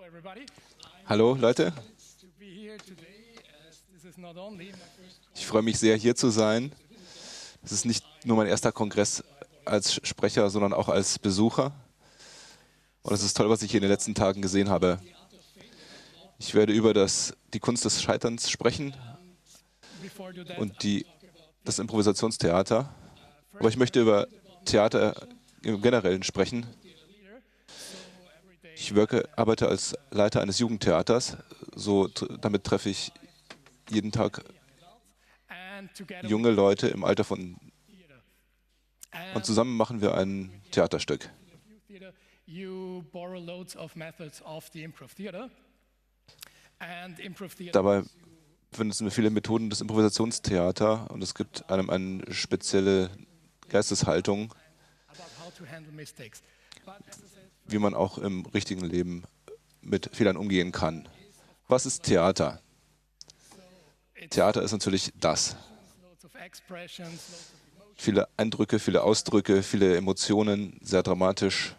Hallo Leute, ich freue mich sehr, hier zu sein. Es ist nicht nur mein erster Kongress als Sprecher, sondern auch als Besucher. Und es ist toll, was ich hier in den letzten Tagen gesehen habe. Ich werde über die Kunst des Scheiterns sprechen und das Improvisationstheater. Aber ich möchte über Theater im Generellen sprechen. Ich arbeite als Leiter eines Jugendtheaters. Damit treffe ich jeden Tag junge Leute im Alter von... Und zusammen machen wir ein Theaterstück. Dabei benutzen wir viele Methoden des Improvisationstheater und es gibt einem eine spezielle Geisteshaltung, wie man auch im richtigen Leben mit Fehlern umgehen kann. Was ist Theater? Theater ist natürlich das. Viele Eindrücke, viele Ausdrücke, viele Emotionen, sehr dramatisch.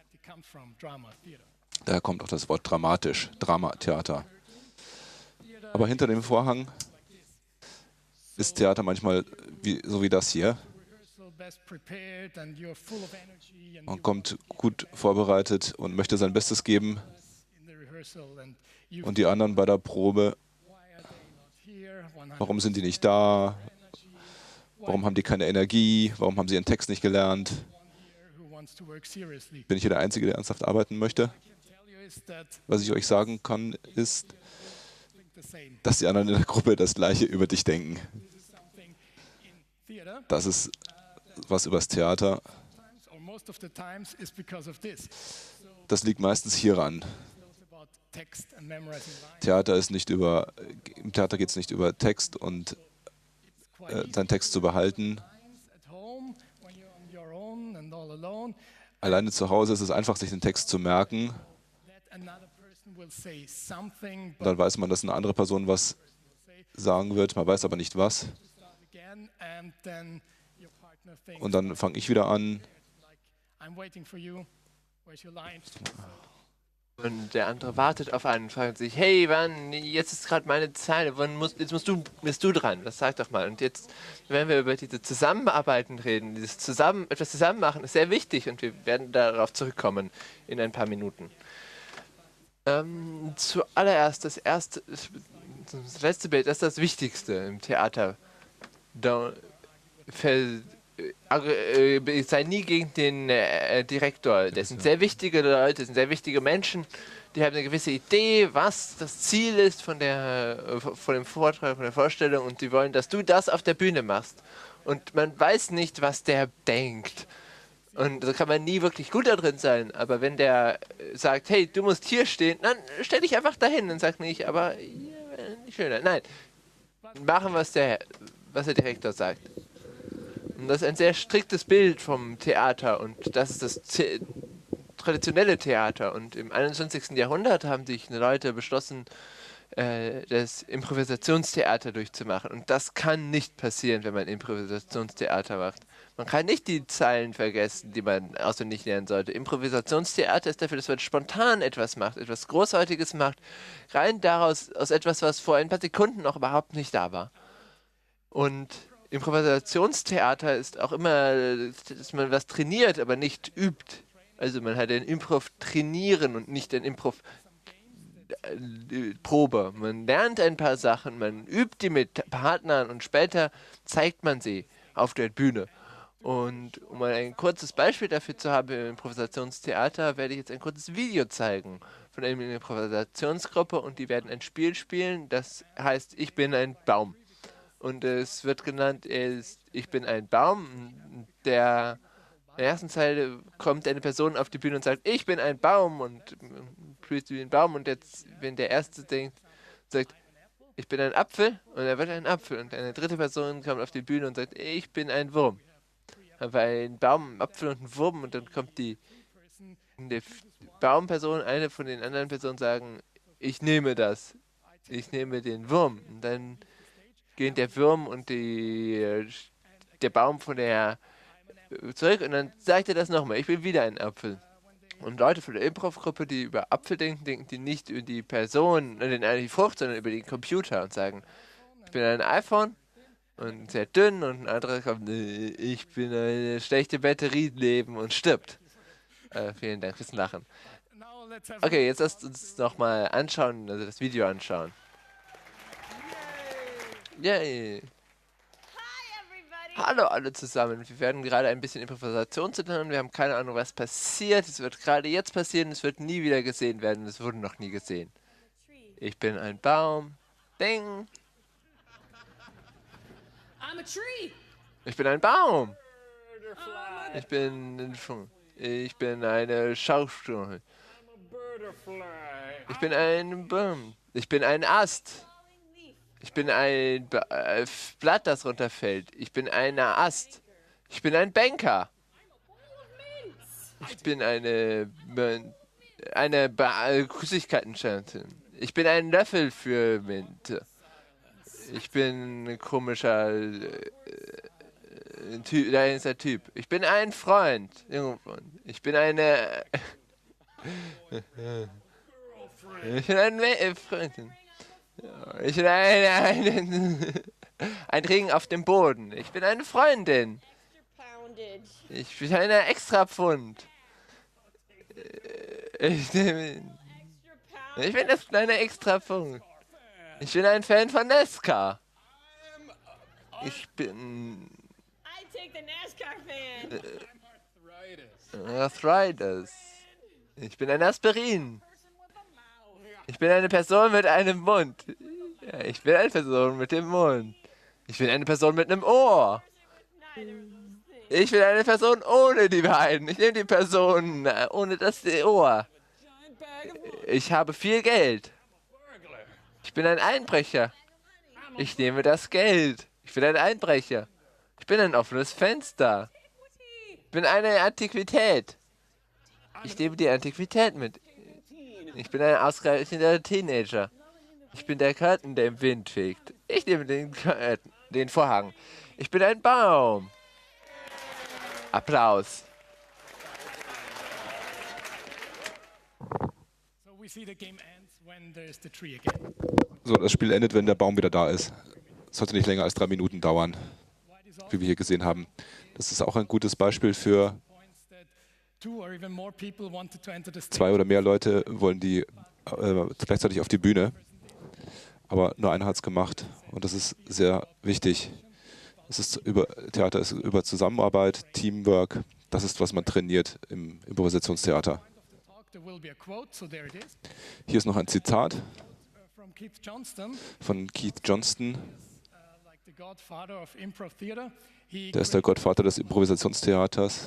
Daher kommt auch das Wort dramatisch, Drama, Theater. Aber hinter dem Vorhang ist Theater manchmal so wie das hier. Man kommt gut vorbereitet und möchte sein Bestes geben. Und die anderen bei der Probe, warum sind die nicht da? Warum haben die keine Energie? Warum haben sie ihren Text nicht gelernt? Bin ich hier der Einzige, der ernsthaft arbeiten möchte? Was ich euch sagen kann, ist, dass die anderen in der Gruppe das Gleiche über dich denken. Das ist was übers Theater. Das liegt meistens hieran. Im Theater geht es nicht über Text und seinen Text zu behalten. Alleine zu Hause ist es einfach, sich den Text zu merken. Und dann weiß man, dass eine andere Person was sagen wird, man weiß aber nicht was. Und dann fange ich wieder an. Und der andere wartet auf einen und fragt sich, hey, wann, jetzt ist gerade meine Zeit, bist du dran, das sag doch mal. Und jetzt, wenn wir über diese Zusammenarbeiten reden, etwas zusammen machen, ist sehr wichtig und wir werden darauf zurückkommen in ein paar Minuten. Zuallererst, das letzte Bild, das ist das Wichtigste im Theater. Sei nie gegen den Direktor. Das sind sehr wichtige Leute, das sind sehr wichtige Menschen. Die haben eine gewisse Idee, was das Ziel ist von dem Vortrag, von der Vorstellung und die wollen, dass du das auf der Bühne machst. Und man weiß nicht, was der denkt. Und da kann man nie wirklich gut da drin sein. Aber wenn der sagt, hey, du musst hier stehen, dann stell dich einfach dahin und sag nicht, aber nicht schöner. Nein, machen, was der Direktor sagt. Und das ist ein sehr striktes Bild vom Theater und das ist das traditionelle Theater. Und im 21. Jahrhundert haben sich Leute beschlossen, das Improvisationstheater durchzumachen. Und das kann nicht passieren, wenn man Improvisationstheater macht. Man kann nicht die Zeilen vergessen, die man auswendig lernen sollte. Improvisationstheater ist dafür, dass man spontan etwas macht, etwas Großartiges macht, rein daraus aus etwas, was vor ein paar Sekunden noch überhaupt nicht da war. Und Improvisationstheater ist auch immer, dass man was trainiert, aber nicht übt. Also man hat ein Improv-Trainieren und nicht ein Improv-Probe. Man lernt ein paar Sachen, man übt die mit Partnern und später zeigt man sie auf der Bühne. Und um mal ein kurzes Beispiel dafür zu haben im Improvisationstheater, werde ich jetzt ein kurzes Video zeigen von einer Improvisationsgruppe und die werden ein Spiel spielen, das heißt, ich bin ein Baum. Und es wird genannt, ich bin ein Baum. In der ersten Zeile kommt eine Person auf die Bühne und sagt, ich bin ein Baum und spielt wie ein Baum. Und jetzt, wenn der Erste sagt, ich bin ein Apfel und er wird ein Apfel. Und eine dritte Person kommt auf die Bühne und sagt, ich bin ein Wurm. Aber ein Baum, ein Apfel und ein Wurm und dann kommt die Baumperson, eine von den anderen Personen sagen, ich nehme das. Ich nehme den Wurm. Und dann gehen der Wurm und der Baum von der zurück und dann sagt er das nochmal. Ich will wieder einen Apfel. Und Leute von der Improv-Gruppe, die über Apfel denken, denken die nicht über die Person, die Frucht, sondern über den Computer und sagen, ich bin ein iPhone und sehr dünn und ein anderer kommt, "Nee, ich bin eine schlechte Batterie, leben und stirbt. Vielen Dank fürs Lachen. Okay, jetzt lasst uns nochmal anschauen, also das Video anschauen. Yay! Hallo alle zusammen. Wir werden gerade ein bisschen Improvisation zu tun. Wir haben keine Ahnung, was passiert. Es wird gerade jetzt passieren. Es wird nie wieder gesehen werden. Es wurde noch nie gesehen. Ich bin ein Baum. Ding. Ich bin ein Baum. Ich bin eine Schauspielerin. Ich bin ein Baum. Ich bin ein Ast. Ich bin ein Blatt, das runterfällt. Ich bin ein Ast. Ich bin ein Banker. Ich bin eine Süßigkeiten-Chantin. Ich bin ein Löffel für Minte. Ich bin ein komischer Typ. Da ist der Typ. Ich bin ein Freund. Ich bin eine... Ich bin eine Freundin. Ich bin ein Ring auf dem Boden. Ich bin eine Freundin. Ich bin eine Extrapfund. Ich bin das kleine Extrapfund. Ich bin ein Fan von Nesca. Ich bin... Arthritis. Ich bin ein Aspirin. Ich bin eine Person mit einem Mund. Ja, ich bin eine Person mit dem Mund. Ich bin eine Person mit einem Ohr. Ich bin eine Person ohne die beiden. Ich nehme die Person ohne das Ohr. Ich habe viel Geld. Ich bin ein Einbrecher. Ich nehme das Geld. Ich bin ein Einbrecher. Ich bin ein offenes Fenster. Ich bin eine Antiquität. Ich nehme die Antiquität mit. Ich bin ein ausgereichender Teenager. Ich bin der Curtain, der im Wind fegt. Ich nehme den Vorhang. Ich bin ein Baum. Applaus. So, das Spiel endet, wenn der Baum wieder da ist. Es sollte nicht länger als 3 Minuten dauern, wie wir hier gesehen haben. Das ist auch ein gutes Beispiel für 2 oder mehr Leute wollen die gleichzeitig auf die Bühne, aber nur einer hat es gemacht und das ist sehr wichtig. Theater ist über Zusammenarbeit, Teamwork, das ist, was man trainiert im Improvisationstheater. Hier ist noch ein Zitat von Keith Johnston. Der ist der Gottvater des Improvisationstheaters.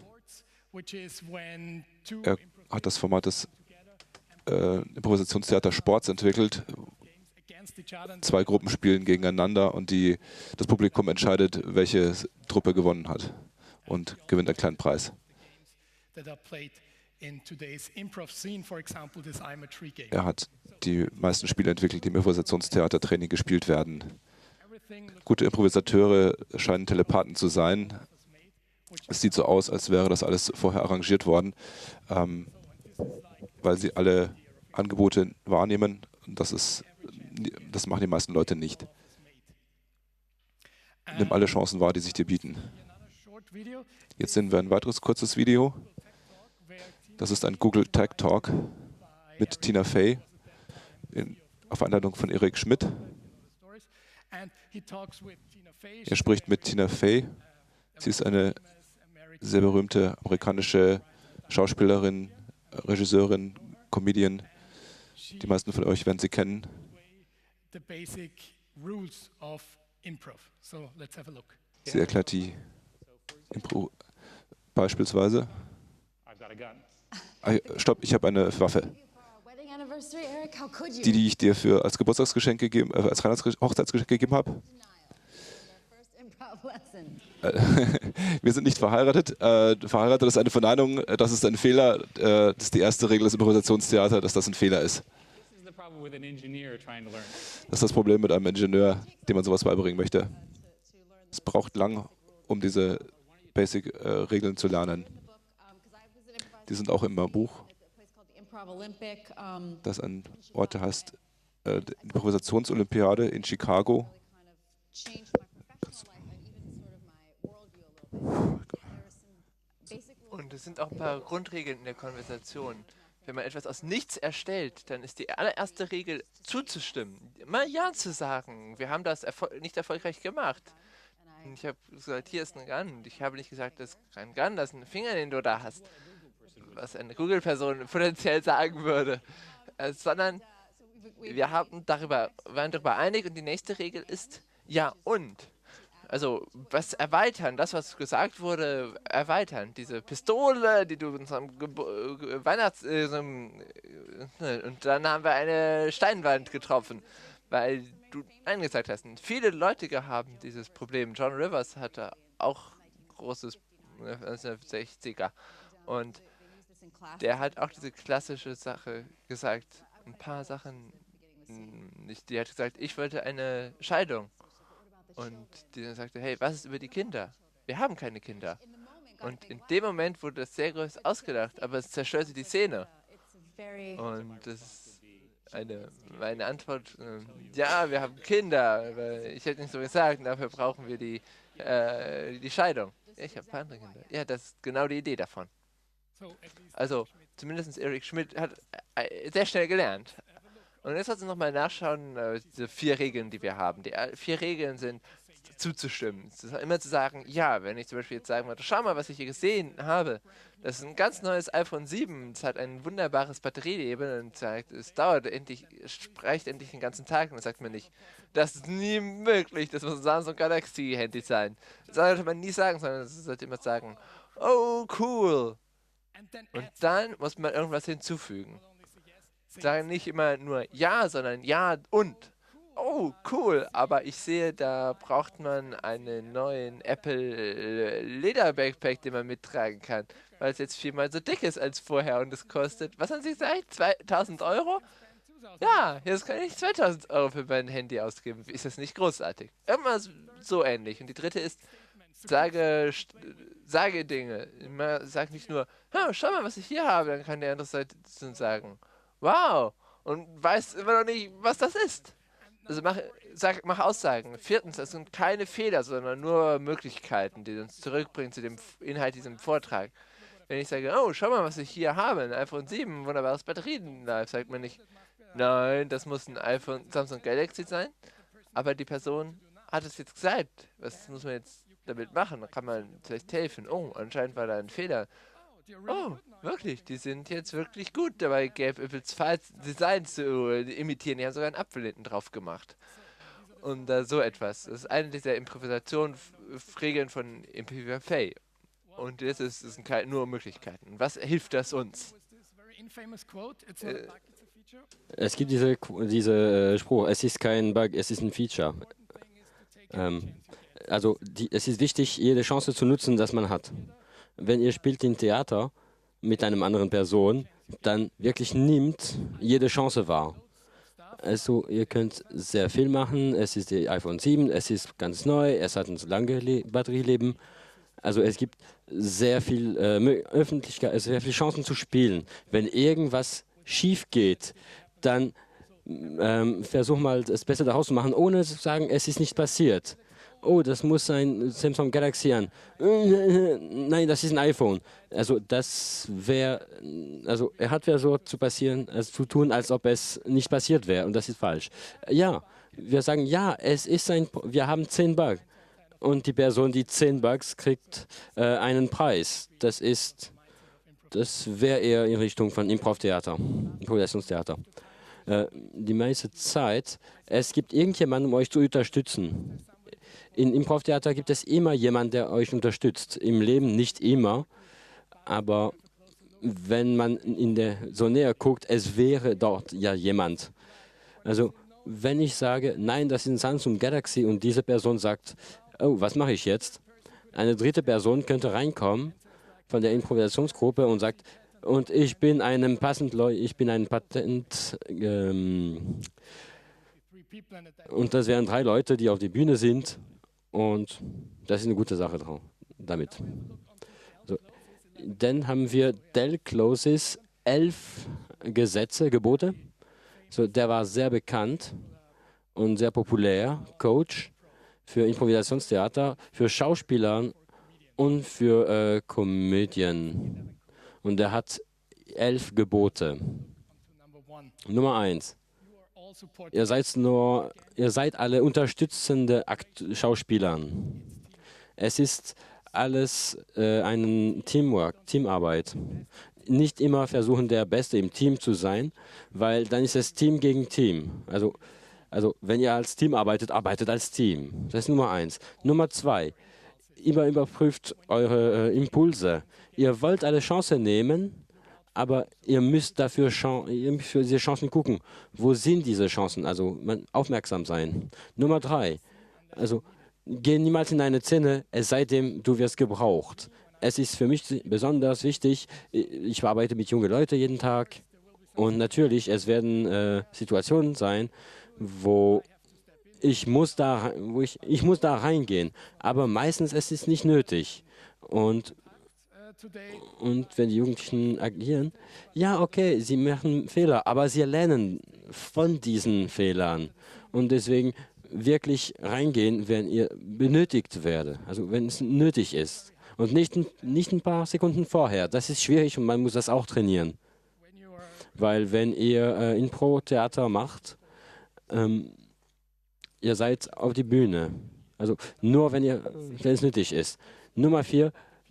Er hat das Format des Improvisationstheater-Sports entwickelt. 2 Gruppen spielen gegeneinander und das Publikum entscheidet, welche Truppe gewonnen hat und gewinnt einen kleinen Preis. Er hat die meisten Spiele entwickelt, die im Improvisationstheatertraining gespielt werden. Gute Improvisateure scheinen Telepathen zu sein. Es sieht so aus, als wäre das alles vorher arrangiert worden, weil sie alle Angebote wahrnehmen. Das machen die meisten Leute nicht. Nimm alle Chancen wahr, die sich dir bieten. Jetzt sehen wir ein weiteres kurzes Video. Das ist ein Google Tag Talk mit Tina Fey auf Einladung von Eric Schmidt. Er spricht mit Tina Fey. Sie ist eine sehr berühmte amerikanische Schauspielerin, Regisseurin, Comedian. Die meisten von euch werden sie kennen. Sie erklärt die Impro beispielsweise. Stopp, ich habe eine Waffe. Die ich dir als Geburtstagsgeschenk gegeben, als Hochzeitsgeschenk gegeben habe. Wir sind nicht verheiratet. Verheiratet ist eine Verneinung. Das ist ein Fehler. Das ist die erste Regel des Improvisationstheaters, dass das ein Fehler ist. Das ist das Problem mit einem Ingenieur, dem man sowas beibringen möchte. Es braucht lang, um diese Basic-Regeln zu lernen. Die sind auch im Buch. Das ist ein Ort, der heißt die Improvisationsolympiade in Chicago. Und es sind auch ein paar Grundregeln in der Konversation. Wenn man etwas aus nichts erstellt, dann ist die allererste Regel zuzustimmen, mal Ja zu sagen. Wir haben das nicht erfolgreich gemacht. Und ich habe gesagt, hier ist ein Gun. Und ich habe nicht gesagt, das ist kein Gun, das ist ein Finger, den du da hast. Was eine Google-Person potenziell sagen würde. Sondern waren darüber einig und die nächste Regel ist Ja und. Also, was erweitern, das, was gesagt wurde, erweitern. Diese Pistole, die du in unserem und dann haben wir eine Steinwand getroffen, weil du Nein gesagt hast. Und viele Leute haben dieses Problem. John Rivers hatte auch großes 60er. Und der hat auch diese klassische Sache gesagt. Ein paar Sachen nicht. Die hat gesagt, ich wollte eine Scheidung. Und die dann sagte, hey, was ist über die Kinder? Wir haben keine Kinder. Und in dem Moment wurde das sehr groß ausgedacht, aber es zerstörte die Szene. Und das ist meine Antwort, ja, wir haben Kinder, aber ich hätte nicht so gesagt, dafür brauchen wir die Scheidung. Ja, ich habe ein paar andere Kinder. Ja, das ist genau die Idee davon. Also, zumindest Eric Schmidt hat sehr schnell gelernt. Und jetzt sollst du nochmal nachschauen, diese 4 Regeln, die wir haben. Die 4 Regeln sind zuzustimmen. Immer zu sagen, ja, wenn ich zum Beispiel jetzt sagen würde, schau mal, was ich hier gesehen habe. Das ist ein ganz neues iPhone 7. Es hat ein wunderbares Batterieleben und sagt, es dauert endlich, es spreicht endlich den ganzen Tag. Und dann sagt man nicht, das ist nie möglich, das muss ein Samsung Galaxy Handy sein. Das sollte man nie sagen, sondern es sollte immer sagen, oh, cool. Und dann muss man irgendwas hinzufügen. Sagen nicht immer nur ja, sondern ja und. Oh, cool, aber ich sehe, da braucht man einen neuen Apple Leder Backpack, den man mittragen kann, weil es jetzt 4-mal so dick ist als vorher und es kostet, was haben Sie gesagt, 2000 Euro? Ja, jetzt kann ich 2000 Euro für mein Handy ausgeben. Ist das nicht großartig? Immer so ähnlich. Und die dritte ist, sage Dinge. Sag nicht nur, schau mal, was ich hier habe, dann kann der andere Seite sagen, wow, und weiß immer noch nicht, was das ist. Also mach Aussagen. Viertens, das sind keine Fehler, sondern nur Möglichkeiten, die uns zurückbringen zu dem Inhalt diesem Vortrag. Wenn ich sage, oh, schau mal, was ich hier habe, ein iPhone 7, wunderbares Batterienlife, sagt man nicht, nein, das muss ein iPhone Samsung Galaxy sein. Aber die Person hat es jetzt gesagt. Was muss man jetzt damit machen? Da kann man vielleicht helfen. Oh, anscheinend war da ein Fehler. Oh, wirklich, die sind jetzt wirklich gut dabei, Gabe Apples Design zu imitieren. Die haben sogar einen Apfel hinten drauf gemacht. Und so etwas. Das ist eine dieser Improvisationsregeln von Imprivafay. Und das sind nur Möglichkeiten. Was hilft das uns? Es gibt diese Spruch, es ist kein Bug, es ist ein Feature. Also es ist wichtig, jede Chance zu nutzen, dass man hat. Wenn ihr spielt im Theater mit einer anderen Person, dann wirklich nimmt jede Chance wahr. Also ihr könnt sehr viel machen, es ist die iPhone 7, es ist ganz neu, es hat ein langes Batterieleben. Also es gibt sehr viel Öffentlichkeit, sehr viele Chancen zu spielen. Wenn irgendwas schief geht, dann versuch mal das Beste daraus zu machen, ohne zu sagen, es ist nicht passiert. Oh, das muss ein Samsung Galaxy an. Nein, das ist ein iPhone. Also er hat so zu tun, als ob es nicht passiert wäre. Und das ist falsch. Ja, wir sagen, ja, wir haben 10 Bugs. Und die Person, die 10 Bugs kriegt, einen Preis. Das wäre eher in Richtung von Improv-Theater, Improvisationstheater. Die meiste Zeit, es gibt irgendjemanden, um euch zu unterstützen. In Improv-Theater gibt es immer jemanden, der euch unterstützt. Im Leben nicht immer, aber wenn man so näher guckt, es wäre dort ja jemand. Also wenn ich sage, nein, das ist ein Samsung Galaxy und diese Person sagt, oh, was mache ich jetzt? Eine dritte Person könnte reinkommen von der Improvisationsgruppe und sagt, und ich bin ein Patent, und das wären 3 Leute, die auf die Bühne sind und das ist eine gute Sache damit. So, Dann haben wir Del Closes 11 Gesetze, Gebote. So, der war sehr bekannt und sehr populär, Coach für Improvisationstheater, für Schauspieler und für Komödien. Und er hat 11 Gebote. Nummer 1. Ihr seid alle unterstützende Schauspieler. Es ist alles ein Teamwork, Teamarbeit. Nicht immer versuchen, der Beste im Team zu sein, weil dann ist es Team gegen Team. Also wenn ihr als Team arbeitet, arbeitet als Team. Das ist Nummer 1. Nummer 2. Immer überprüft eure Impulse. Ihr wollt eine Chance nehmen, aber ihr müsst ihr müsst für diese Chancen gucken. Wo sind diese Chancen? Also aufmerksam sein. Nummer 3. Also geh niemals in eine Szene, es sei denn, du wirst gebraucht. Es ist für mich besonders wichtig, ich arbeite mit jungen Leuten jeden Tag und natürlich, es werden Situationen sein, wo ich muss da reingehen, aber meistens es ist nicht nötig. Und wenn die Jugendlichen agieren, ja, okay, sie machen Fehler, aber sie lernen von diesen Fehlern. Und deswegen wirklich reingehen, wenn ihr benötigt werdet, also wenn es nötig ist. Und nicht ein paar Sekunden vorher. Das ist schwierig und man muss das auch trainieren. Weil wenn ihr Impro-Theater macht, ihr seid auf die Bühne. Also nur wenn es nötig ist. Nummer 4,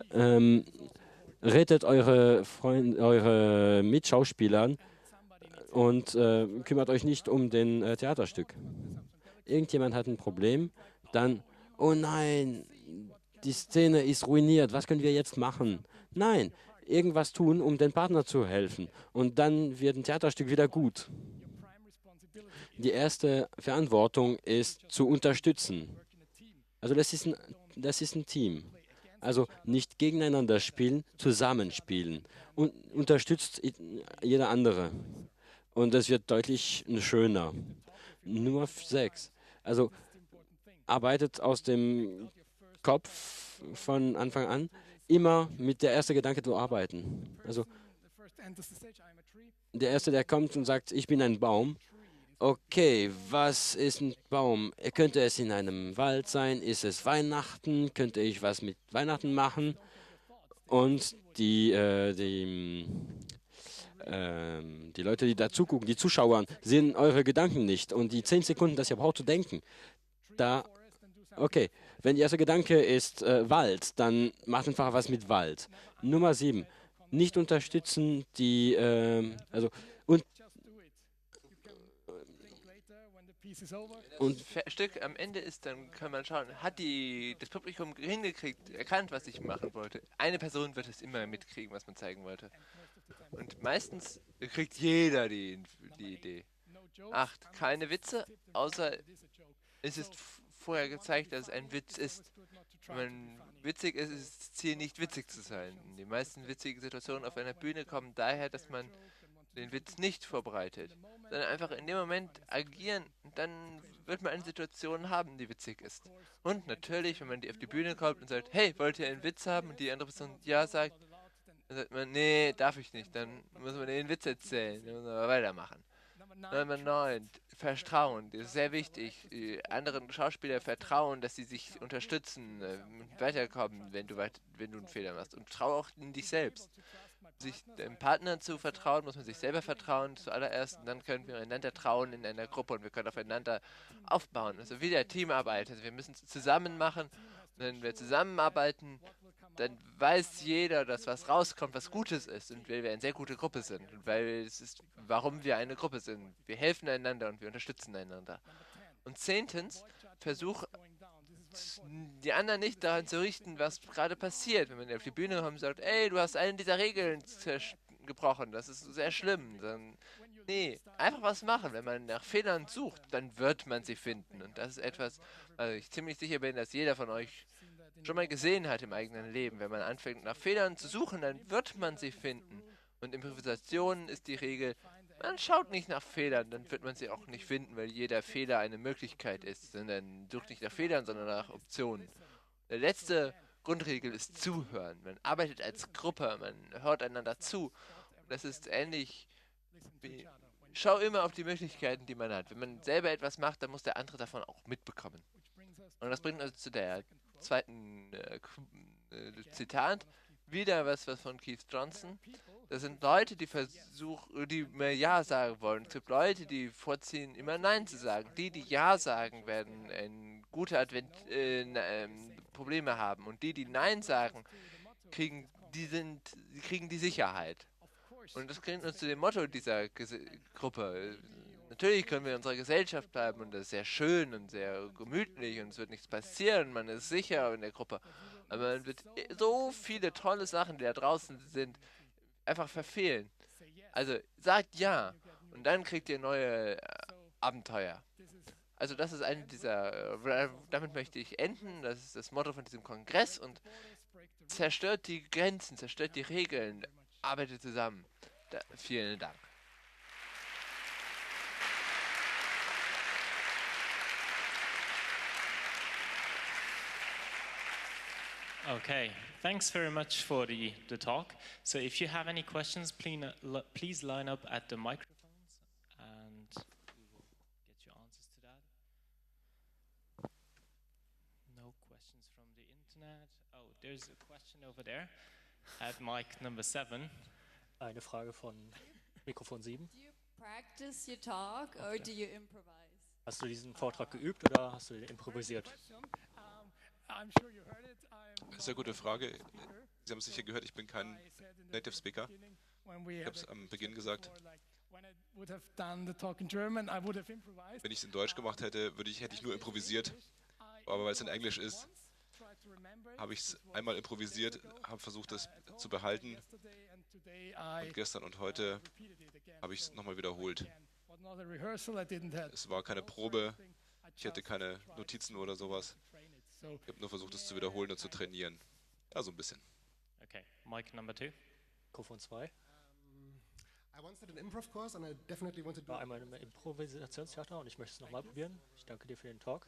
rettet eure Mitschauspieler und kümmert euch nicht um den Theaterstück. Irgendjemand hat ein Problem, dann, oh nein, die Szene ist ruiniert, was können wir jetzt machen? Nein, irgendwas tun, um den Partner zu helfen. Und dann wird ein Theaterstück wieder gut. Die erste Verantwortung ist zu unterstützen. Also das ist ein Team. Also nicht gegeneinander spielen, zusammenspielen. Und unterstützt jeder andere. Und das wird deutlich schöner. Nummer 6. Also arbeitet aus dem Kopf von Anfang an immer mit der ersten Gedanke zu arbeiten. Also der Erste, der kommt und sagt, ich bin ein Baum. Okay, was ist ein Baum? Könnte es in einem Wald sein? Ist es Weihnachten? Könnte ich was mit Weihnachten machen? Und die Leute, die da zugucken, die Zuschauer, sehen eure Gedanken nicht. Und die 10 Sekunden, das ihr braucht zu denken, da, okay, wenn der erste Gedanke ist Wald, dann macht einfach was mit Wald. Nummer 7, nicht unterstützen also, und Stück am Ende ist, dann kann man schauen, hat das Publikum hingekriegt, erkannt, was ich machen wollte. Eine Person wird es immer mitkriegen, was man zeigen wollte. Und meistens kriegt jeder die Idee. 8, keine Witze, außer es ist vorher gezeigt, dass es ein Witz ist. Wenn man witzig ist, ist das Ziel nicht witzig zu sein. Die meisten witzigen Situationen auf einer Bühne kommen daher, dass man den Witz nicht vorbereitet, sondern einfach in dem Moment agieren, dann wird man eine Situation haben, die witzig ist. Und natürlich, wenn man auf die Bühne kommt und sagt, hey, wollt ihr einen Witz haben? Und die andere Person ja sagt, dann sagt man, nee, darf ich nicht. Dann muss man den Witz erzählen, dann muss man aber weitermachen. Nummer 9, Vertrauen. Das ist sehr wichtig. Die anderen Schauspieler vertrauen, dass sie sich unterstützen, weiterkommen, wenn du einen Fehler machst. Und trau auch in dich selbst. Sich dem Partner zu vertrauen, muss man sich selber vertrauen zuallererst. Und dann können wir einander trauen in einer Gruppe und wir können aufeinander aufbauen. Also wieder Teamarbeit. Also wir müssen es zusammen machen. Und wenn wir zusammenarbeiten, dann weiß jeder, dass was rauskommt, was Gutes ist und weil wir eine sehr gute Gruppe sind und warum wir eine Gruppe sind. Wir helfen einander und wir unterstützen einander. Und 10. Versuch die anderen nicht daran zu richten, was gerade passiert. Wenn man auf die Bühne kommt und sagt, ey, du hast eine dieser Regeln gebrochen, das ist sehr schlimm, dann nee, einfach was machen. Wenn man nach Fehlern sucht, dann wird man sie finden. Und das ist etwas, also ich ziemlich sicher bin, dass jeder von euch schon mal gesehen hat im eigenen Leben. Wenn man anfängt nach Fehlern zu suchen, dann wird man sie finden. Und Improvisation ist die Regel, man schaut nicht nach Fehlern, dann wird man sie auch nicht finden, weil jeder Fehler eine Möglichkeit ist. Sondern sucht nicht nach Fehlern, sondern nach Optionen. Der letzte Grundregel ist Zuhören. Man arbeitet als Gruppe, man hört einander zu. Und das ist ähnlich wie, schau immer auf die Möglichkeiten, die man hat. Wenn man selber etwas macht, dann muss der andere davon auch mitbekommen. Und das bringt uns zu der zweiten Zitat. Wieder was von Keith Johnson. Das sind Leute, die immer Ja sagen wollen. Es gibt Leute, die vorziehen, immer Nein zu sagen. Die Ja sagen, werden gute Probleme haben. Und die Nein sagen, kriegen die Sicherheit. Und das bringt uns zu dem Motto dieser Gruppe. Natürlich können wir in unserer Gesellschaft bleiben und das ist sehr schön und sehr gemütlich und es wird nichts passieren, man ist sicher in der Gruppe. Aber man wird so viele tolle Sachen, die da draußen sind, einfach verfehlen. Also sagt ja und dann kriegt ihr neue Abenteuer. Also das ist eine damit möchte ich enden, das ist das Motto von diesem Kongress und zerstört die Grenzen, zerstört die Regeln, arbeitet zusammen. Vielen Dank. Okay, thanks very much for the talk. So if you have any questions, please line up at the microphones and we will get your answers to that. No questions from the internet. Oh, there's a question over there at mic number 7. Eine Frage von Mikrofon 7. Do you practice your talk or do you improvise? Hast du diesen Vortrag geübt oder hast du den improvisiert? Sehr gute Frage. Sie haben es sicher gehört, ich bin kein Native Speaker. Ich habe es am Beginn gesagt. Wenn ich es in Deutsch gemacht hätte, hätte ich nur improvisiert. Aber weil es in Englisch ist, habe ich es einmal improvisiert, habe versucht, das zu behalten. Und gestern und heute habe ich es nochmal wiederholt. Es war keine Probe, ich hatte keine Notizen oder sowas. Ich habe nur versucht, es zu wiederholen und zu trainieren. Ja, so ein bisschen. Okay, mic number 2. Mikrofon 2. Ich War einmal im Improvisationstheater und ich möchte es nochmal probieren. Ich danke dir für den Talk.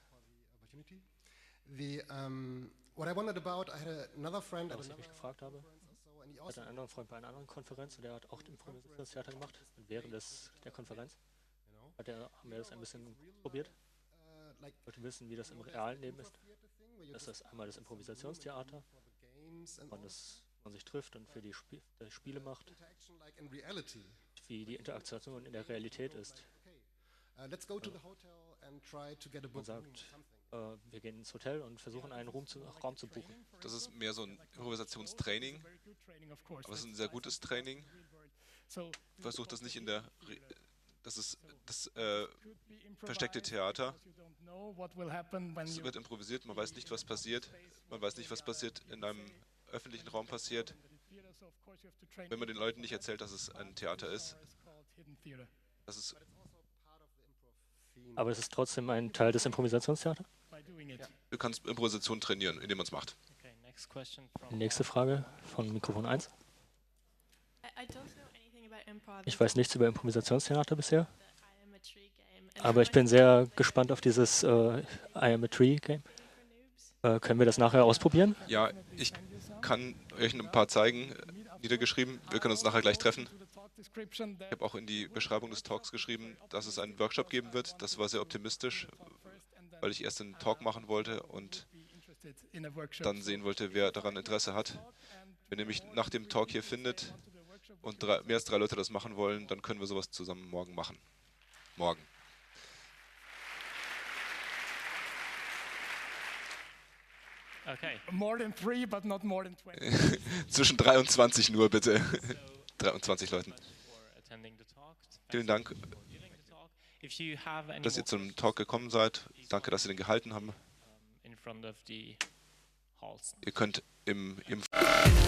Was ich mich gefragt habe, ich hatte einen anderen Freund bei einer anderen Konferenz und der hat auch Improvisationstheater gemacht. Und während der Konferenz haben wir das ein bisschen probiert. Ich wollte wissen, wie das im realen Leben ist. Das ist einmal das Improvisationstheater, man sich trifft und für die Spiele macht, wie die Interaktion in der Realität ist. Man sagt, wir gehen ins Hotel und versuchen, einen Raum zu buchen. Das ist mehr so ein Improvisationstraining, aber es ist ein sehr gutes Training. Ich versuche das nicht das ist das versteckte Theater. Es wird improvisiert, man weiß nicht, was passiert. Man weiß nicht, was passiert in einem öffentlichen Raum passiert, wenn man den Leuten nicht erzählt, dass es ein Theater ist. Aber es ist trotzdem ein Teil des Improvisationstheaters? Du kannst Improvisation trainieren, indem man es macht. Nächste Frage von Mikrofon 1. Ich weiß nichts über Improvisationstheater bisher, aber ich bin sehr gespannt auf dieses I Am a Tree Game. Können wir das nachher ausprobieren? Ja, ich kann euch ein paar zeigen, niedergeschrieben. Wir können uns nachher gleich treffen. Ich habe auch in die Beschreibung des Talks geschrieben, dass es einen Workshop geben wird. Das war sehr optimistisch, weil ich erst einen Talk machen wollte und dann sehen wollte, wer daran Interesse hat. Wenn ihr mich nach dem Talk hier findet und mehr als 3 Leute das machen wollen, dann können wir sowas zusammen morgen machen. Morgen. Okay. Zwischen 23 nur, bitte. 23 Leuten. Vielen Dank, dass ihr zum Talk gekommen seid. Danke, dass ihr den gehalten habt. Ihr könnt im